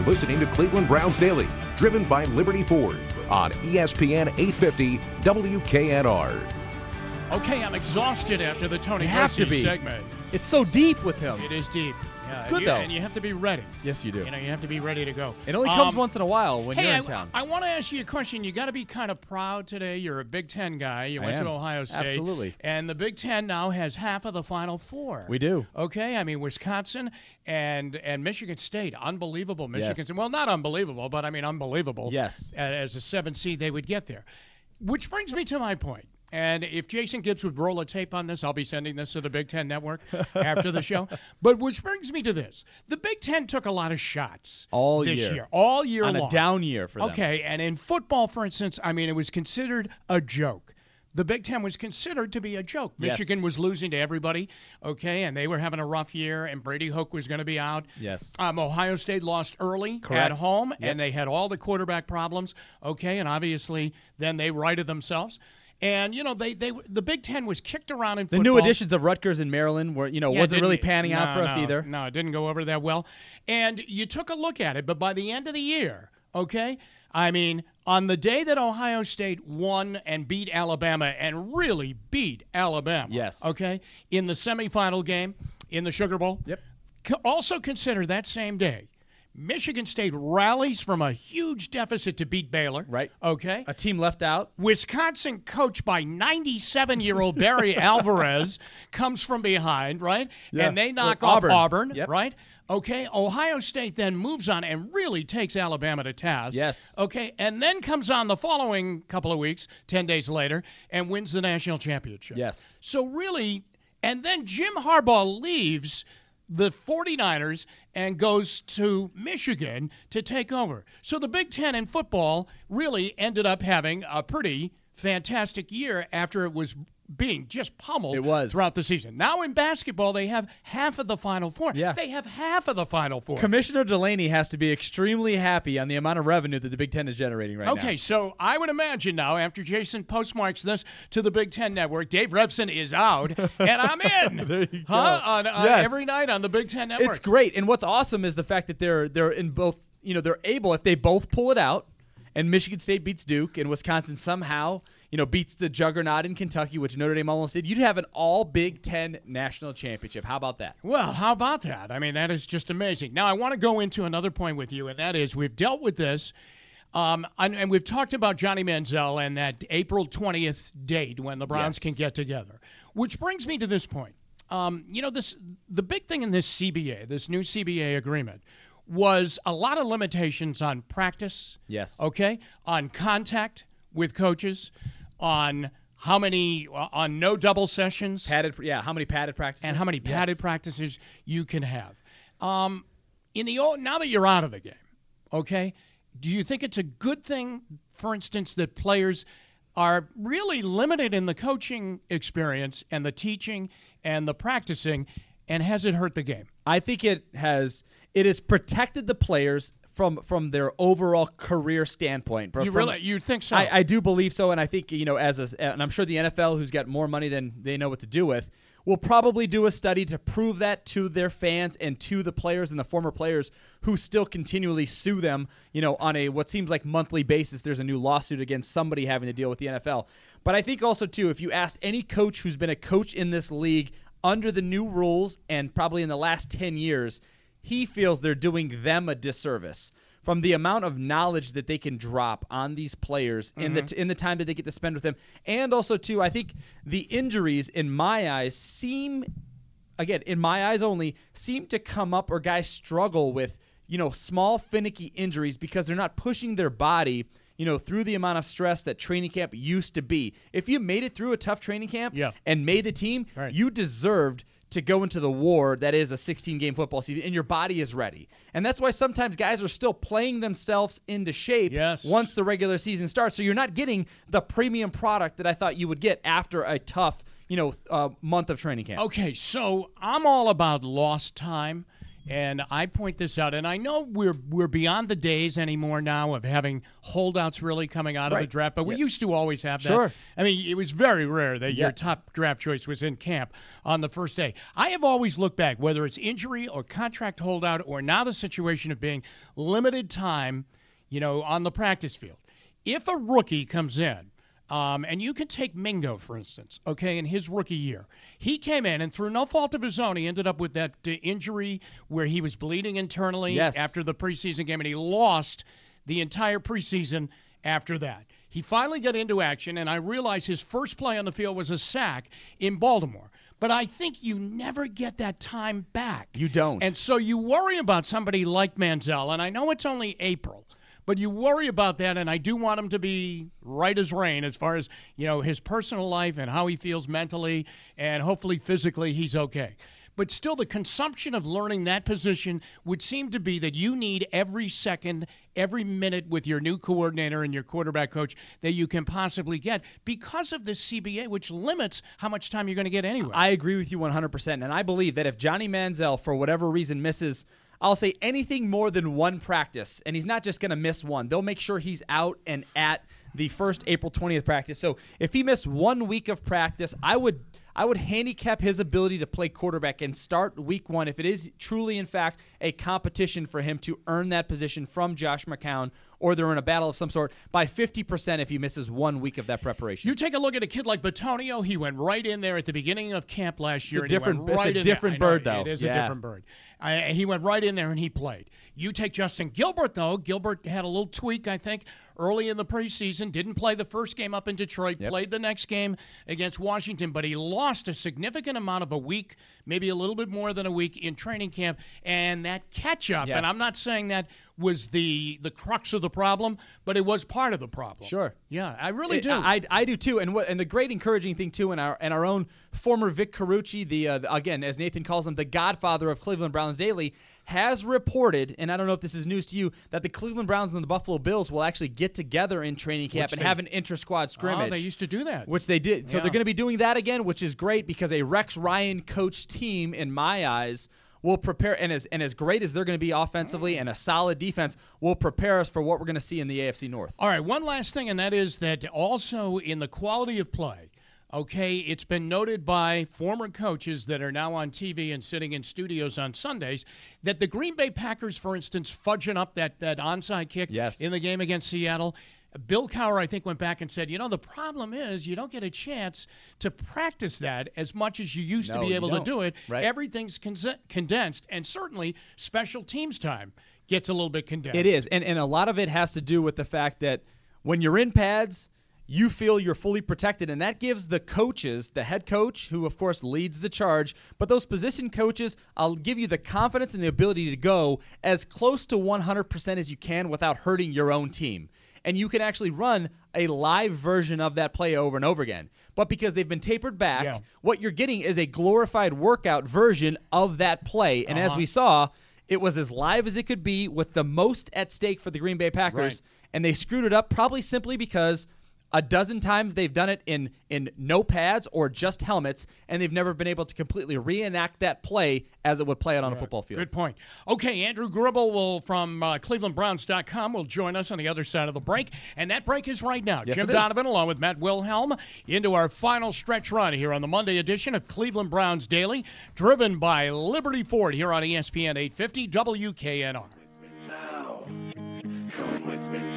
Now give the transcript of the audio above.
listening to Cleveland Browns Daily, driven by Liberty Ford on ESPN 850 WKNR. Okay, I'm exhausted after the Tony You have to Grossi be. segment. It's so deep with him. It is deep. Yeah, It's good, though. And you have to be ready. Yes, you do. You know, you have to be ready to go. It only comes once in a while when hey, you're in town. I want to ask you a question. You got to be kind of proud today. You're a Big Ten guy. You went to Ohio State. Absolutely. And the Big Ten now has half of the Final Four. We do. Okay, I mean, Wisconsin and Michigan State, unbelievable. Michigan Yes. State, well, not unbelievable, but I mean unbelievable. Yes. As a 7 seed, they would get there. Which brings me to my point. And if Jason Gibbs would roll a tape on this, I'll be sending this to the Big Ten Network after the show. But which brings me to this. The Big Ten took a lot of shots all this year. All year on long. a down year for them. Okay, and in football, for instance, I mean, it was considered a joke. The Big Ten was considered to be a joke. Yes. Michigan was losing to everybody, okay, and they were having a rough year, and Brady Hook was going to be out. Yes. Ohio State lost early Correct. at home, Yep. and they had all the quarterback problems, okay, and obviously then they righted themselves. And, you know, the Big Ten was kicked around in football. The new additions of Rutgers and Maryland were, wasn't really panning out for us either. No, it didn't go over that well. And you took a look at it, but by the end of the year, okay, I mean, on the day that Ohio State won and beat Alabama and really beat Alabama, Yes. okay, in the semifinal game in the Sugar Bowl, Yep. Also consider that same day, Michigan State rallies from a huge deficit to beat Baylor. Right. Okay. A team left out. Wisconsin, coached by 97-year-old Barry Alvarez, comes from behind, right? Yeah. And they knock off Auburn, Yep. right? Okay. Ohio State then moves on and really takes Alabama to task. Yes. Okay. And then comes on the following couple of weeks, 10 days later, and wins the national championship. Yes. So really, and then Jim Harbaugh leaves the 49ers and goes to Michigan to take over. So the Big Ten in football really ended up having a pretty fantastic year after it was being just pummeled throughout the season. Now in basketball, they have half of the Final Four. Yeah. They have half of the Final Four. Commissioner Delaney has to be extremely happy on the amount of revenue that the Big Ten is generating right now. Okay, so I would imagine now, after Jason postmarks this to the Big Ten Network, Dave Revson is out, and I'm in. There you go. On Yes. every night on the Big Ten Network. It's great. And what's awesome is the fact that they're in both, they're able, if they both pull it out, and Michigan State beats Duke, and Wisconsin somehow, beats the juggernaut in Kentucky, which Notre Dame almost did, you'd have an all Big Ten national championship. How about that? Well, how about that? I mean, that is just amazing. Now, I want to go into another point with you, and that is we've dealt with this, and we've talked about Johnny Manziel and that April 20th date when the Browns can get together, which brings me to this point. The big thing in this CBA, this new CBA agreement, was a lot of limitations on practice. Yes. Okay? On contact with coaches, on how many, on no double sessions. How many padded practices. And how many padded practices you can have. Now that you're out of the game, okay, do you think it's a good thing, for instance, that players are really limited in the coaching experience and the teaching and the practicing, and has it hurt the game? I think it has protected the players from their overall career standpoint. You think so? I do believe so, and I think and I'm sure the NFL, who's got more money than they know what to do with, will probably do a study to prove that to their fans and to the players and the former players who still continually sue them, on a what seems like monthly basis. There's a new lawsuit against somebody having to deal with the NFL. But I think also too, if you asked any coach who's been a coach in this league under the new rules and probably in the last 10 years, he feels they're doing them a disservice from the amount of knowledge that they can drop on these players in the time that they get to spend with them. And also, too, I think the injuries, in my eyes, seem to come up, or guys struggle with, small, finicky injuries because they're not pushing their body, through the amount of stress that training camp used to be. If you made it through a tough training camp and made the team, you deserved to go into the war that is a 16-game football season, and your body is ready. And that's why sometimes guys are still playing themselves into shape once the regular season starts. So you're not getting the premium product that I thought you would get after a tough, month of training camp. Okay, so I'm all about lost time And I point this out, and I know we're beyond the days anymore now of having holdouts really coming out of the draft, but we used to always have that. Sure. I mean, it was very rare that your top draft choice was in camp on the first day. I have always looked back, whether it's injury or contract holdout or now the situation of being limited time, on the practice field. If a rookie comes in, and you can take Mingo, for instance, in his rookie year. He came in, and through no fault of his own, he ended up with that injury where he was bleeding internally after the preseason game, and he lost the entire preseason after that. He finally got into action, and I realized his first play on the field was a sack in Baltimore. But I think you never get that time back. You don't. And so you worry about somebody like Manziel, and I know it's only April, but you worry about that, and I do want him to be right as rain as far as, his personal life and how he feels mentally, and hopefully physically he's okay. But still, the consumption of learning that position would seem to be that you need every second, every minute with your new coordinator and your quarterback coach that you can possibly get because of the CBA, which limits how much time you're going to get anyway. I agree with you 100%, and I believe that if Johnny Manziel, for whatever reason, misses – I'll say anything more than one practice, and he's not just going to miss one. They'll make sure he's out and at the first April 20th practice. So if he missed 1 week of practice, I would handicap his ability to play quarterback and start week 1 if it is truly, in fact, a competition for him to earn that position from Josh McCown, or they're in a battle of some sort, by 50% if he misses 1 week of that preparation. You take a look at a kid like Bitonio. He went right in there at the beginning of camp last year. It's a different bird, though. It is a different bird. He went right in there and he played. You take Justin Gilbert, though. Gilbert had a little tweak, I think, early in the preseason. Didn't play the first game up in Detroit. Played the next game against Washington, but he lost a significant amount of a week, maybe a little bit more than a week in training camp. And that catch-up, and I'm not saying that was the crux of the problem, but it was part of the problem. Sure. Yeah, I really do. I do too. And the great encouraging thing too, in our own former Vic Carucci, the again, as Nathan calls him, the godfather of Cleveland Browns Daily, has reported, and I don't know if this is news to you, that the Cleveland Browns and the Buffalo Bills will actually get together in training camp and have an inter-squad scrimmage. Oh, they used to do that. Which they did. So they're going to be doing that again, which is great because a Rex Ryan coached team, in my eyes, will prepare, and as great as they're going to be offensively and a solid defense, will prepare us for what we're going to see in the AFC North. All right, one last thing, and that is that also in the quality of play, it's been noted by former coaches that are now on TV and sitting in studios on Sundays that the Green Bay Packers, for instance, fudging up that onside kick in the game against Seattle, Bill Cowher, I think, went back and said, the problem is you don't get a chance to practice that as much as you used to be able to do it. Right. Everything's condensed, and certainly special teams time gets a little bit condensed. It is, and a lot of it has to do with the fact that when you're in pads, you feel you're fully protected, and that gives the coaches, the head coach, who of course leads the charge, but those position coaches, I'll give you the confidence and the ability to go as close to 100% as you can without hurting your own team. And you can actually run a live version of that play over and over again. But because they've been tapered back, what you're getting is a glorified workout version of that play. And as we saw, it was as live as it could be with the most at stake for the Green Bay Packers. And they screwed it up probably simply because a dozen times they've done it in no pads or just helmets, and they've never been able to completely reenact that play as it would play out on a football field. Good point. Okay, Andrew Gribble from ClevelandBrowns.com will join us on the other side of the break, and that break is right now. Yes, Jim Donovan along with Matt Wilhelm into our final stretch run here on the Monday edition of Cleveland Browns Daily, driven by Liberty Ford here on ESPN 850 WKNR. Come with me